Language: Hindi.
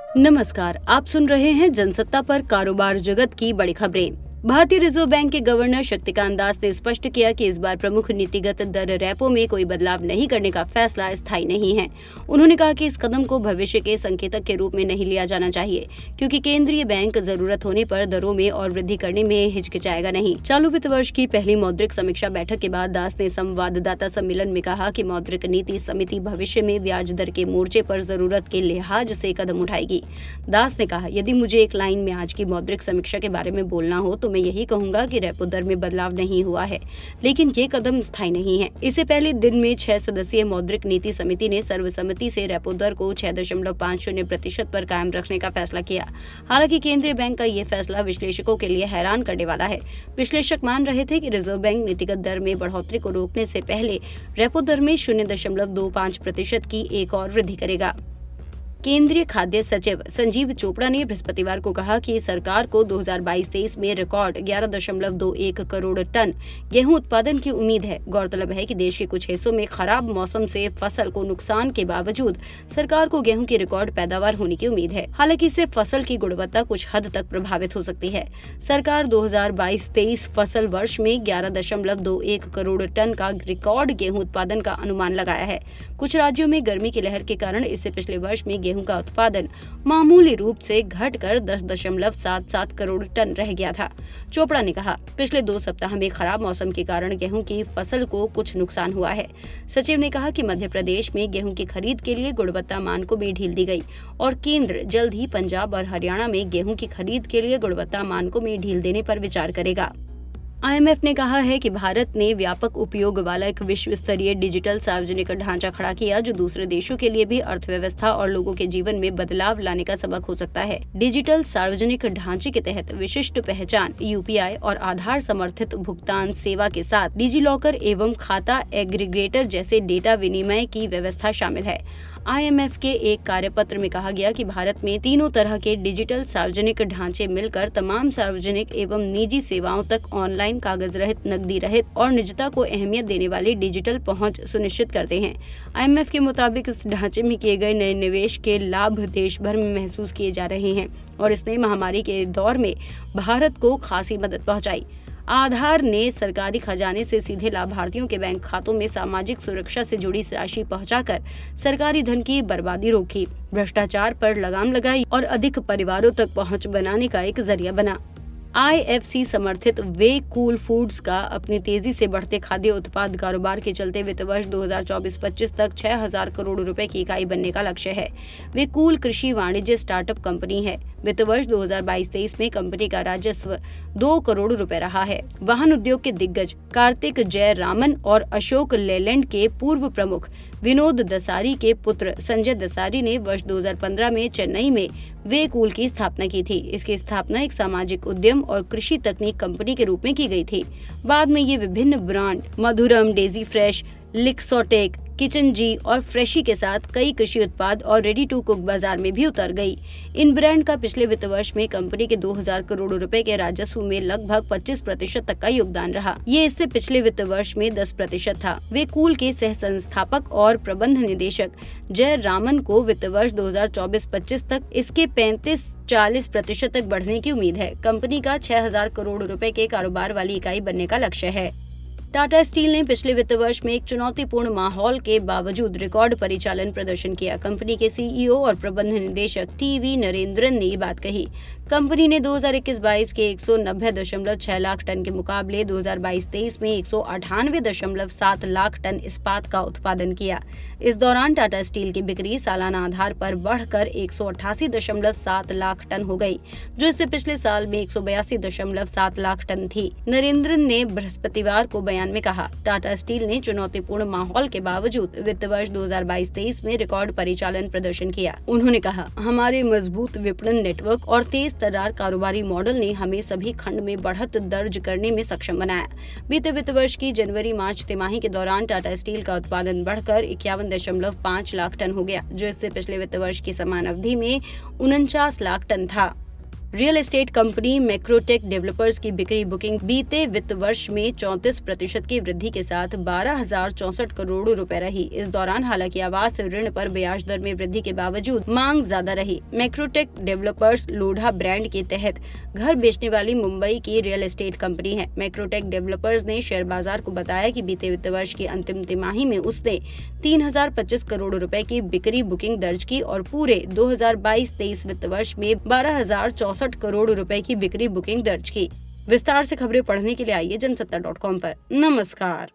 नमस्कार, आप सुन रहे हैं जनसत्ता पर कारोबार जगत की बड़ी खबरें। भारतीय रिजर्व बैंक के गवर्नर शक्तिकांत दास ने स्पष्ट किया कि इस बार प्रमुख नीतिगत दर रेपो में कोई बदलाव नहीं करने का फैसला स्थायी नहीं है। उन्होंने कहा कि इस कदम को भविष्य के संकेतक के रूप में नहीं लिया जाना चाहिए, क्योंकि केंद्रीय बैंक जरूरत होने पर दरों में और वृद्धि करने में हिचकिचाएगा नहीं। चालू वित्त वर्ष की पहली मौद्रिक समीक्षा बैठक के बाद दास ने संवाददाता सम्मेलन में कहा कि मौद्रिक नीति समिति भविष्य में ब्याज दर के मोर्चे पर जरूरत के लिहाज से कदम उठाएगी। दास ने कहा, यदि मुझे एक लाइन में आज की मौद्रिक समीक्षा के बारे में बोलना हो तो मैं यही कहूंगा कि रेपो दर में बदलाव नहीं हुआ है, लेकिन ये कदम स्थायी नहीं है। इससे पहले दिन में 6 सदस्यीय मौद्रिक नीति समिति ने सर्वसम्मति से रेपो दर को 6.50% पर कायम रखने का फैसला किया। हालांकि केंद्रीय बैंक का ये फैसला विश्लेषकों के लिए हैरान करने वाला है। विश्लेषक मान रहे थे कि रिजर्व बैंक नीतिगत दर में बढ़ोतरी को रोकने से पहले रेपो दर में 0.25% की एक और वृद्धि करेगा। केंद्रीय खाद्य सचिव संजीव चोपड़ा ने बृहस्पतिवार को कहा कि सरकार को 2022-23 में रिकॉर्ड 11.21 करोड़ टन गेहूं उत्पादन की उम्मीद है। गौरतलब है कि देश के कुछ हिस्सों में खराब मौसम से फसल को नुकसान के बावजूद सरकार को गेहूं की रिकॉर्ड पैदावार होने की उम्मीद है। हालांकि इससे फसल की गुणवत्ता कुछ हद तक प्रभावित हो सकती है। सरकार 2022-23 फसल वर्ष में 11.21 करोड़ टन का रिकॉर्ड गेहूं उत्पादन का अनुमान लगाया है। कुछ राज्यों में गर्मी की लहर के कारण इससे पिछले वर्ष में गेहूं का उत्पादन मामूली रूप से घटकर 10.77 करोड़ टन रह गया था। चोपड़ा ने कहा, पिछले 2 सप्ताह में खराब मौसम के कारण गेहूं की फसल को कुछ नुकसान हुआ है। सचिव ने कहा कि मध्य प्रदेश में गेहूं की खरीद के लिए गुणवत्ता मानकों में ढील दी गई और केंद्र जल्द ही पंजाब और हरियाणा में गेहूं की खरीद के लिए गुणवत्ता मानकों में ढील देने पर विचार करेगा। IMF ने कहा है कि भारत ने व्यापक उपयोग वाला एक विश्व स्तरीय डिजिटल सार्वजनिक ढांचा खड़ा किया, जो दूसरे देशों के लिए भी अर्थव्यवस्था और लोगों के जीवन में बदलाव लाने का सबक हो सकता है। डिजिटल सार्वजनिक ढांचे के तहत विशिष्ट पहचान, UPI और आधार समर्थित भुगतान सेवा के साथ डिजिलॉकर एवं खाता एग्रीगेटर जैसे डेटा विनिमय की व्यवस्था शामिल है। IMF के एक कार्यपत्र में कहा गया कि भारत में तीनों तरह के डिजिटल सार्वजनिक ढांचे मिलकर तमाम सार्वजनिक एवं निजी सेवाओं तक ऑनलाइन, कागज रहित, नकदी रहित और निजता को अहमियत देने वाली डिजिटल पहुंच सुनिश्चित करते हैं। IMF के मुताबिक इस ढांचे में किए गए नए निवेश के लाभ देश भर में महसूस किए जा रहे हैं और इसने महामारी के दौर में भारत को खासी मदद पहुंचाई। आधार ने सरकारी खजाने से सीधे लाभार्थियों के बैंक खातों में सामाजिक सुरक्षा से जुड़ी राशि पहुंचाकर सरकारी धन की बर्बादी रोकी, भ्रष्टाचार पर लगाम लगाई और अधिक परिवारों तक पहुंच बनाने का एक जरिया बना। IFC समर्थित वे कूल फूड्स का अपनी तेजी से बढ़ते खाद्य उत्पाद कारोबार के चलते वित्त वर्ष 2024-25 तक 6,000 करोड़ रुपए की इकाई बनने का लक्ष्य है। वे कूल कृषि वाणिज्य स्टार्टअप कंपनी है। वित्त वर्ष 2022-23 में कंपनी का राजस्व 2 करोड़ रुपए रहा है। वाहन उद्योग के दिग्गज कार्तिक जयरामन और अशोक लेलैंड के पूर्व प्रमुख विनोद दसारी के पुत्र संजय दसारी ने वर्ष 2015 में चेन्नई में वे कूल की स्थापना की थी। इसकी स्थापना एक सामाजिक उद्यम और कृषि तकनीक कंपनी के रूप में की गई थी। बाद में ये विभिन्न brand Madhuram, Daisy fresh, Lixotech, kitchen जी और फ्रेशी के साथ कई कृषि उत्पाद और रेडी टू कुक बाजार में भी उतर गई। इन ब्रांड का पिछले वित्त वर्ष में कंपनी के 2,000 करोड़ रुपए के राजस्व में लगभग 25% तक का योगदान रहा। ये इससे पिछले वित्त वर्ष में 10% था। वे कूल के सह संस्थापक और प्रबंध निदेशक जय रामन को वित्त वर्ष 2024-25 तक इसके 35-40% तक बढ़ने की उम्मीद है। कंपनी का 6,000 करोड़ रुपए के कारोबार वाली इकाई बनने का लक्ष्य है। टाटा स्टील ने पिछले वित्त वर्ष में एक चुनौतीपूर्ण माहौल के बावजूद रिकॉर्ड परिचालन प्रदर्शन किया। कंपनी के CEO और प्रबंध निदेशक TV नरेंद्रन ने ये बात कही। कंपनी ने 2021-22 के 190.6 लाख टन के मुकाबले 2022-23 में 198.7 लाख टन इस्पात का उत्पादन किया। इस दौरान टाटा स्टील की बिक्री सालाना आधार पर बढ़कर 188.7 लाख टन हो गई, जो इससे पिछले साल में 182.7 लाख टन थी। नरेंद्रन ने बृहस्पतिवार को बयान में कहा, टाटा स्टील ने चुनौतीपूर्ण माहौल के बावजूद वित्त वर्ष 2022-23 में रिकॉर्ड परिचालन प्रदर्शन किया। उन्होंने कहा, हमारे मजबूत विपणन नेटवर्क और तेज तर्रार कारोबारी मॉडल ने हमें सभी खंड में बढ़त दर्ज करने में सक्षम बनाया। बीते वित्त वर्ष की जनवरी-मार्च तिमाही के दौरान टाटा स्टील का उत्पादन बढ़कर 51.5 लाख टन हो गया, जो इससे पिछले वित्त वर्ष की समान अवधि में 49 लाख टन था। Real estate company Macrotech Developers की बिक्री बुकिंग बीते वित्त वर्ष में 34% की वृद्धि के साथ 12,064 करोड़ रुपए रही। इस दौरान हालांकि आवास ऋण पर ब्याज दर में वृद्धि के बावजूद मांग ज्यादा रही। मैक्रोटेक डेवलपर्स लोढ़ा ब्रांड के तहत घर बेचने वाली मुंबई की रियल एस्टेट कंपनी है। मैक्रोटेक डेवलपर्स ने शेयर बाजार को बताया कि बीते वित्त वर्ष की अंतिम तिमाही में उसने 3,025 करोड़ रुपए की बिक्री बुकिंग दर्ज की और पूरे 2022-23 वित्त वर्ष में 12,064 करोड़ रुपए की बिक्री बुकिंग दर्ज की। विस्तार से खबरें पढ़ने के लिए आइए जनसत्ता.com पर। नमस्कार।